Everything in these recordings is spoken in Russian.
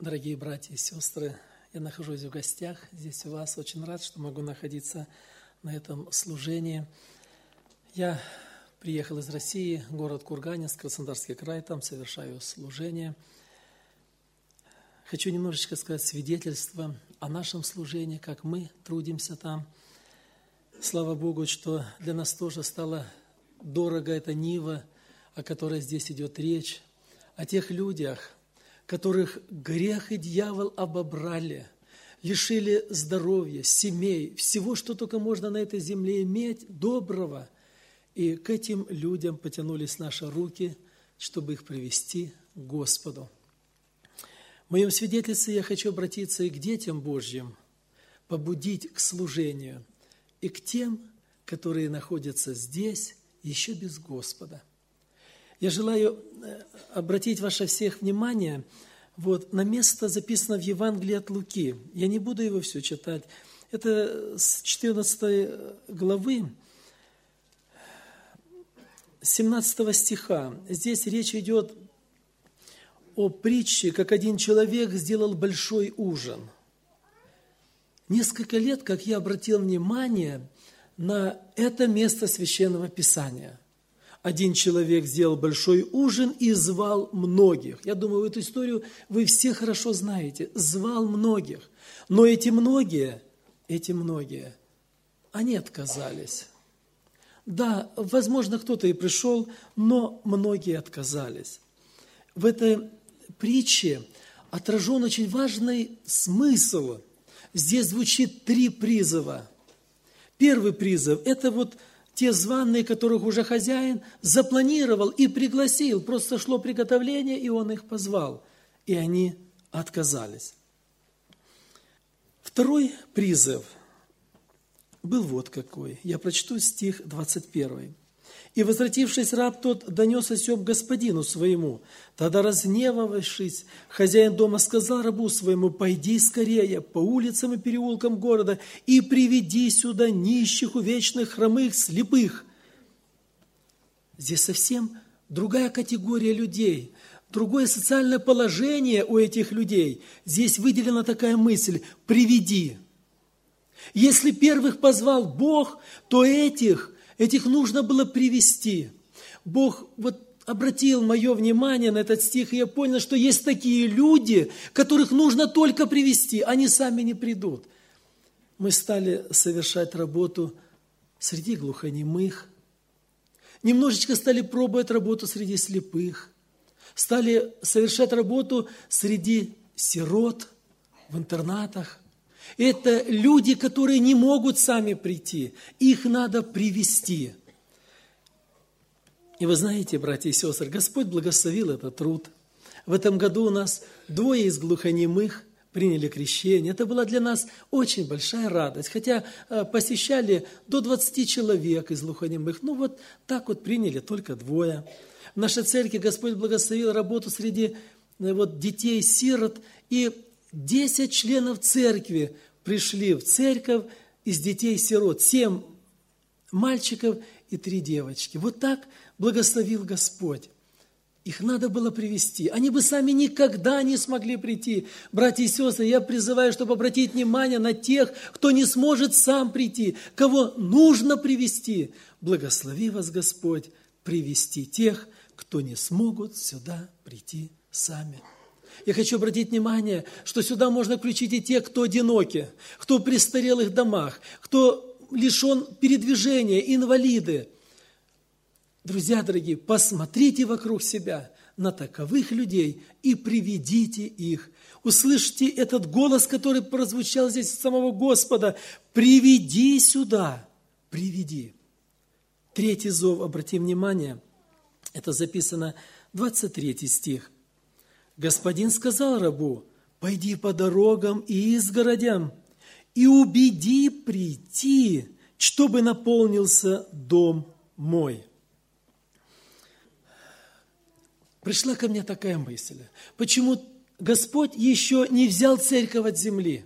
Дорогие братья и сестры, я нахожусь в гостях здесь у вас. Очень рад, что могу находиться на этом служении. Я приехал из России, город Курганинск, Краснодарский край, там совершаю служение. Хочу немножечко сказать свидетельство о нашем служении, как мы трудимся там. Слава Богу, что для нас тоже стало дорого эта нива, о которой здесь идет речь, о тех людях, которых грех и дьявол обобрали, лишили здоровья, семей, всего, что только можно на этой земле иметь, доброго. И к этим людям потянулись наши руки, чтобы их привести к Господу. В моем свидетельстве я хочу обратиться и к детям Божьим, побудить к служению, и к тем, которые находятся здесь еще без Господа. Я желаю обратить ваше всех внимание на место, записано в Евангелии от Луки. Я не буду его все читать. Это с 14 главы, 17 стиха. Здесь речь идет о притче, как один человек сделал большой ужин. Несколько лет, как я обратил внимание на это место Священного Писания. Один человек сделал большой ужин и звал многих. Я думаю, эту историю вы все хорошо знаете. Звал многих. Но эти многие, они отказались. Да, возможно, кто-то и пришел, но многие отказались. В этой притче отражен очень важный смысл. Здесь звучит 3 призыва. Первый призыв – это те званые, которых уже хозяин запланировал и пригласил. Просто шло приготовление, и он их позвал. И они отказались. Второй призыв был вот какой. Я прочту стих 21. «И, возвратившись, раб тот донес о сем господину своему. Тогда, разгневавшись, хозяин дома сказал рабу своему: пойди скорее по улицам и переулкам города и приведи сюда нищих, увечных, хромых, слепых». Здесь совсем другая категория людей, другое социальное положение у этих людей. Здесь выделена такая мысль: приведи. Если первых позвал Бог, то этих нужно было привести. Бог обратил мое внимание на этот стих, и я понял, что есть такие люди, которых нужно только привести, они сами не придут. Мы стали совершать работу среди глухонемых, немножечко стали пробовать работу среди слепых, стали совершать работу среди сирот в интернатах. Это люди, которые не могут сами прийти. Их надо привести. И вы знаете, братья и сестры, Господь благословил этот труд. В этом году у нас 2 из глухонемых приняли крещение. Это была для нас очень большая радость. Хотя посещали до 20 человек из глухонемых. Так приняли только 2. В нашей церкви Господь благословил работу среди детей-сирот. И 10 членов церкви пришли в церковь из детей-сирот. 7 мальчиков и 3 девочки. Так благословил Господь. Их надо было привести. Они бы сами никогда не смогли прийти. Братья и сестры, я призываю, чтобы обратить внимание на тех, кто не сможет сам прийти, кого нужно привести. Благослови вас, Господь, привести тех, кто не смогут сюда прийти сами. Я хочу обратить внимание, что сюда можно включить и тех, кто одиноки, кто в престарелых домах, кто лишен передвижения, инвалиды. Друзья дорогие, посмотрите вокруг себя на таковых людей и приведите их. Услышьте этот голос, который прозвучал здесь от самого Господа. Приведи сюда, приведи. 3 зов, обратим внимание, это записано 23 стих. Господин сказал рабу: пойди по дорогам и изгородям и убеди прийти, чтобы наполнился дом мой. Пришла ко мне такая мысль: почему Господь еще не взял церковь от земли?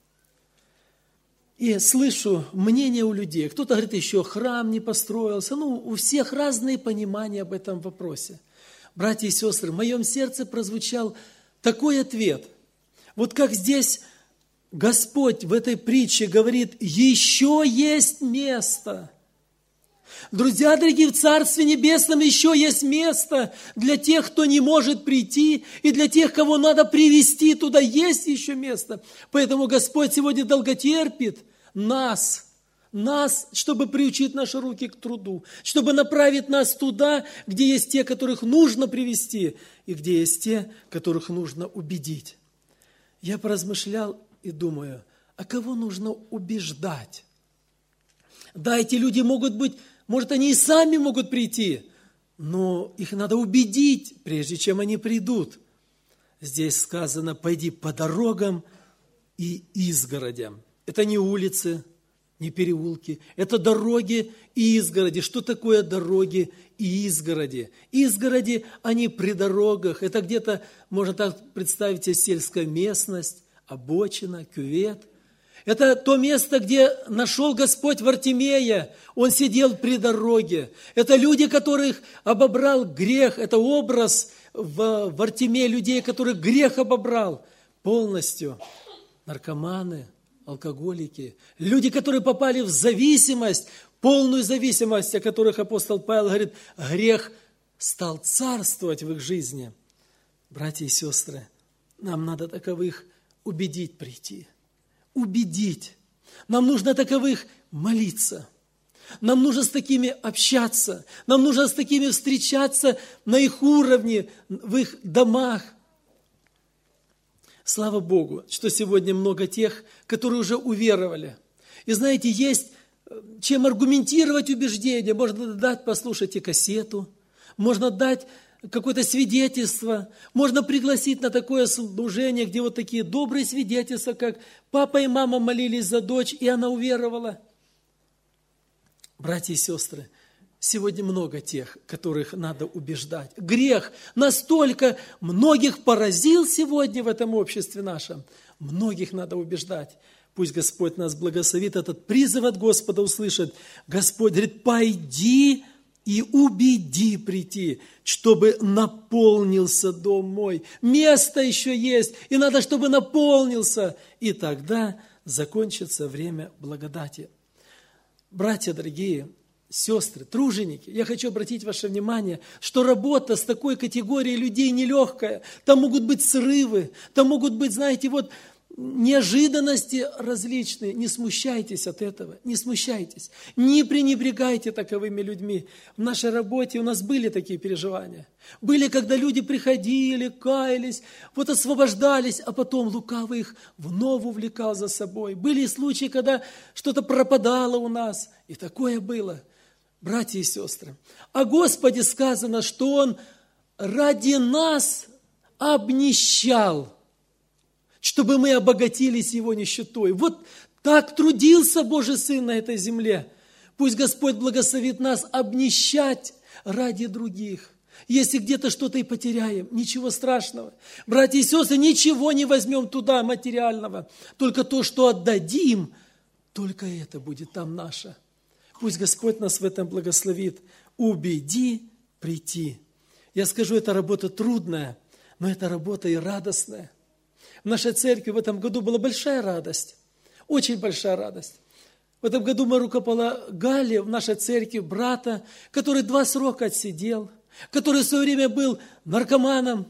И слышу мнение у людей. Кто-то говорит, еще храм не построился. У всех разные понимания об этом вопросе. Братья и сестры, в моем сердце прозвучал такой ответ. Вот как здесь Господь в этой притче говорит, еще есть место. Друзья дорогие, в Царстве Небесном еще есть место для тех, кто не может прийти, и для тех, кого надо привести туда, есть еще место. Поэтому Господь сегодня долготерпит нас, чтобы приучить наши руки к труду, чтобы направить нас туда, где есть те, которых нужно привести, и где есть те, которых нужно убедить. Я поразмышлял и думаю, а кого нужно убеждать? Да, эти люди могут быть, может, они и сами могут прийти, но их надо убедить, прежде чем они придут. Здесь сказано, пойди по дорогам и изгородям. Это не улицы, не переулки, это дороги и изгороди. Что такое дороги и изгороди? Изгороди, они при дорогах. Это где-то, можно так представить, сельская местность, обочина, кювет. Это то место, где нашел Господь Вартимея. Он сидел при дороге. Это люди, которых обобрал грех. Это образ в Вартимее людей, которых грех обобрал полностью. Наркоманы, алкоголики, люди, которые попали в зависимость, полную зависимость, о которых апостол Павел говорит, грех стал царствовать в их жизни. Братья и сестры, нам надо таковых убедить прийти. Убедить. Нам нужно таковых молиться. Нам нужно с такими общаться. Нам нужно с такими встречаться на их уровне, в их домах. Слава Богу, что сегодня много тех, которые уже уверовали. И знаете, есть чем аргументировать убеждение. Можно дать, послушайте кассету, можно дать какое-то свидетельство, можно пригласить на такое служение, где вот такие добрые свидетельства, как папа и мама молились за дочь, и она уверовала. Братья и сестры, сегодня много тех, которых надо убеждать. Грех настолько многих поразил сегодня в этом обществе нашем. Многих надо убеждать. Пусть Господь нас благословит, этот призыв от Господа услышит. Господь говорит, пойди и убеди прийти, чтобы наполнился дом мой. Место еще есть, и надо, чтобы наполнился. И тогда закончится время благодати. Братья дорогие, сестры, труженики, я хочу обратить ваше внимание, что работа с такой категорией людей нелегкая. Там могут быть срывы, там могут быть, знаете, вот неожиданности различные. Не смущайтесь от этого, не смущайтесь. Не пренебрегайте таковыми людьми. В нашей работе у нас были такие переживания. Были, когда люди приходили, каялись, вот освобождались, а потом лукавый их вновь увлекал за собой. Были случаи, когда что-то пропадало у нас, и такое было. Братья и сестры, о Господе сказано, что Он ради нас обнищал, чтобы мы обогатились Его нищетой. Вот так трудился Божий Сын на этой земле. Пусть Господь благословит нас обнищать ради других. Если где-то что-то и потеряем, ничего страшного. Братья и сестры, ничего не возьмем туда материального. Только то, что отдадим, только это будет там наше. Пусть Господь нас в этом благословит. Убеди прийти. Я скажу, это работа трудная, но это работа и радостная. В нашей церкви в этом году была большая радость, очень большая радость. В этом году мы рукополагали в нашей церкви брата, который 2 срока отсидел, который в свое время был наркоманом,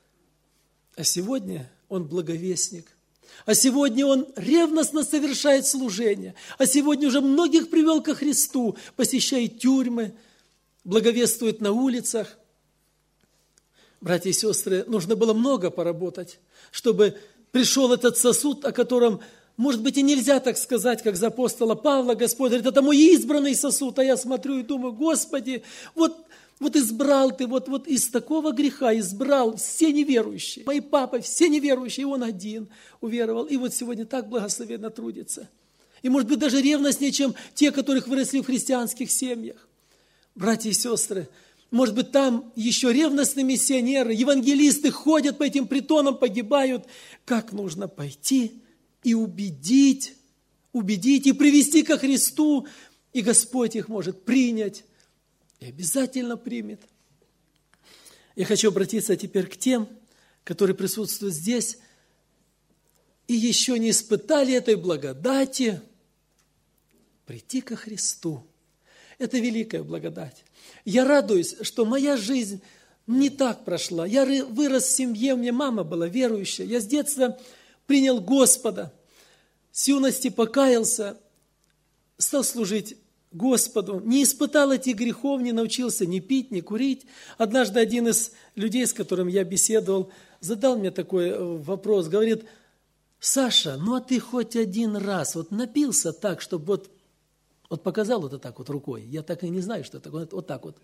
а сегодня он благовестник. А сегодня он ревностно совершает служение. А сегодня уже многих привел ко Христу, посещает тюрьмы, благовествует на улицах. Братья и сестры, нужно было много поработать, чтобы пришел этот сосуд, о котором, может быть, и нельзя так сказать, как за апостола Павла. Господь говорит, это мой избранный сосуд. А я смотрю и думаю, Господи, вот избрал Ты, вот из такого греха избрал все неверующие. Мои папы, все неверующие, и он один уверовал. И вот сегодня так благословенно трудится. И, может быть, даже ревностнее, чем те, которых выросли в христианских семьях. Братья и сестры, может быть, там еще ревностные миссионеры, евангелисты ходят по этим притонам, погибают. Как нужно пойти и убедить и привести ко Христу, и Господь их может принять. И обязательно примет. Я хочу обратиться теперь к тем, которые присутствуют здесь, и еще не испытали этой благодати, прийти ко Христу. Это великая благодать. Я радуюсь, что моя жизнь не так прошла. Я вырос в семье, у меня мама была верующая. Я с детства принял Господа, с юности покаялся, стал служить Господу, не испытал этих грехов, не научился ни пить, ни курить. Однажды один из людей, с которым я беседовал, задал мне такой вопрос, говорит: Саша, ну а ты хоть один раз вот напился так, чтобы вот показал вот так вот рукой, я так и не знаю, что это такое, вот так вот.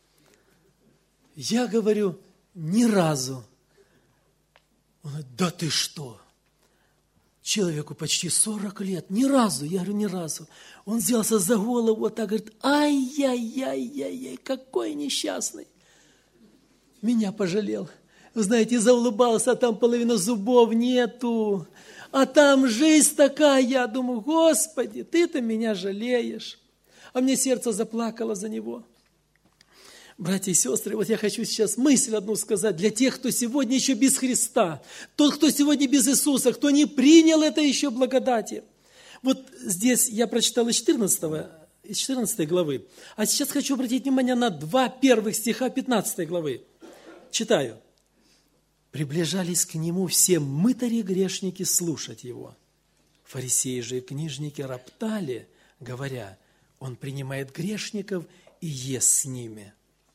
Я говорю: ни разу. Он говорит: да ты что? Человеку почти 40 лет, ни разу. Я говорю: ни разу. Он взялся за голову, вот так говорит: ай-яй-яй-яй-яй, какой несчастный. Меня пожалел. Вы знаете, заулыбался, а там половина зубов нету. А там жизнь такая. Я думаю: Господи, ты-то меня жалеешь. А мне сердце заплакало за него. Братья и сестры, вот я хочу сейчас мысль одну сказать для тех, кто сегодня еще без Христа, тот, кто сегодня без Иисуса, кто не принял это еще благодати. Вот здесь я прочитал из 14 главы, а сейчас хочу обратить внимание на 2 первых стиха 15 главы. Читаю. «Приближались к Нему все мытари грешники слушать Его. Фарисеи же и книжники роптали, говоря: Он принимает грешников и ест с ними».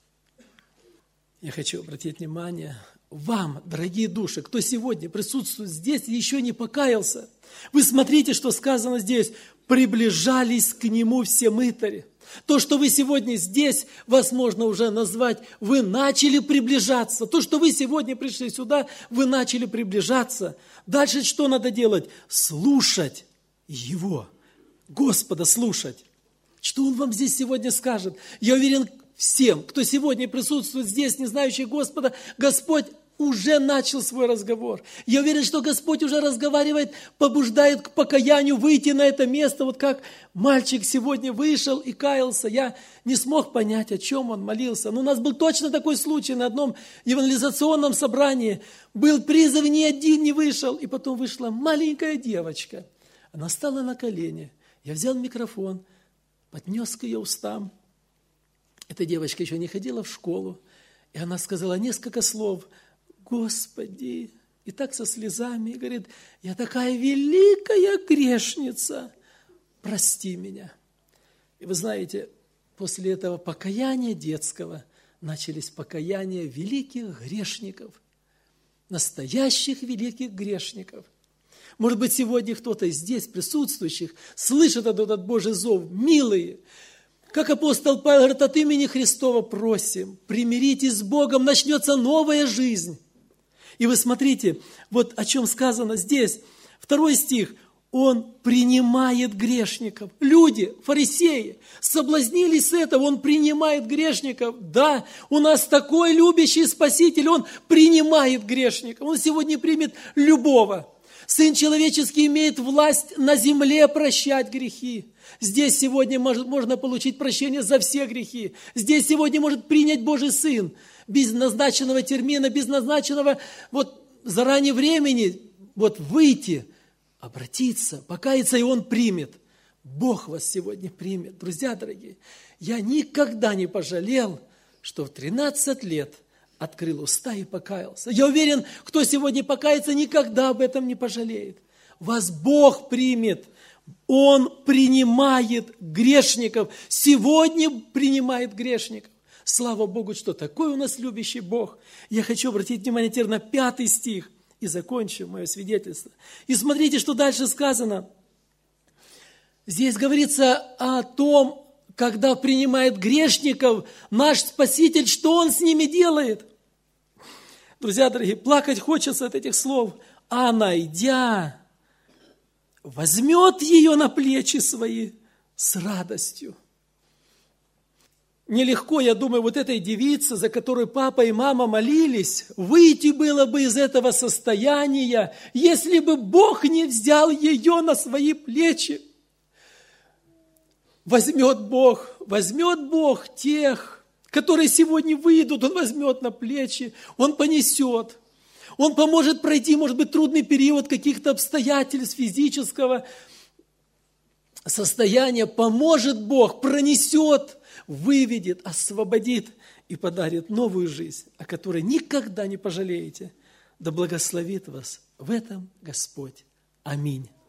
Я хочу обратить внимание вам, дорогие души, кто сегодня присутствует здесь и еще не покаялся. Вы смотрите, что сказано здесь. Приближались к Нему все мытари. То, что вы сегодня здесь, вас можно уже назвать, вы начали приближаться. То, что вы сегодня пришли сюда, вы начали приближаться. Дальше что надо делать? Слушать Его, Господа слушать. Что Он вам здесь сегодня скажет? Я уверен, всем, кто сегодня присутствует здесь, не знающий Господа, Господь уже начал свой разговор. Я уверен, что Господь уже разговаривает, побуждает к покаянию, выйти на это место. Вот как мальчик сегодня вышел и каялся. Я не смог понять, о чем он молился. Но у нас был точно такой случай на одном евангелизационном собрании. Был призыв, ни один не вышел. И потом вышла маленькая девочка. Она стала на колени. Я взял микрофон, поднес к ее устам. Эта девочка еще не ходила в школу, и она сказала несколько слов: «Господи!» И так со слезами, и говорит: «Я такая великая грешница, прости меня». И вы знаете, после этого покаяния детского начались покаяния великих грешников, настоящих великих грешников. Может быть, сегодня кто-то здесь присутствующих слышит этот Божий зов: «Милые, как апостол Павел говорит, от имени Христова просим, примиритесь с Богом, начнется новая жизнь». И вы смотрите, вот о чем сказано здесь. 2 стих. Он принимает грешников. Люди, фарисеи, соблазнились с этого. Он принимает грешников. Да, у нас такой любящий Спаситель. Он принимает грешников. Он сегодня примет любого. Сын человеческий имеет власть на земле прощать грехи. Здесь сегодня можно получить прощение за все грехи. Здесь сегодня может принять Божий Сын без назначенного термина, без назначенного заранее времени выйти, обратиться, покаяться, и Он примет. Бог вас сегодня примет. Друзья дорогие, я никогда не пожалел, что в 13 лет открыл уста и покаялся. Я уверен, кто сегодня покается, никогда об этом не пожалеет. Вас Бог примет. Он принимает грешников. Сегодня принимает грешников. Слава Богу, что такой у нас любящий Бог. Я хочу обратить внимание теперь на 5 стих и закончу мое свидетельство. И смотрите, что дальше сказано. Здесь говорится о том, когда принимает грешников наш Спаситель, что Он с ними делает. Друзья дорогие, плакать хочется от этих слов. А найдя, возьмет ее на плечи свои с радостью. Нелегко, я думаю, этой девице, за которой папа и мама молились, выйти было бы из этого состояния, если бы Бог не взял ее на свои плечи. Возьмет Бог тех, которые сегодня выйдут, Он возьмет на плечи, Он понесет. Он поможет пройти, может быть, трудный период каких-то обстоятельств физического состояния. Поможет Бог, пронесет, выведет, освободит и подарит новую жизнь, о которой никогда не пожалеете. Да благословит вас в этом Господь. Аминь.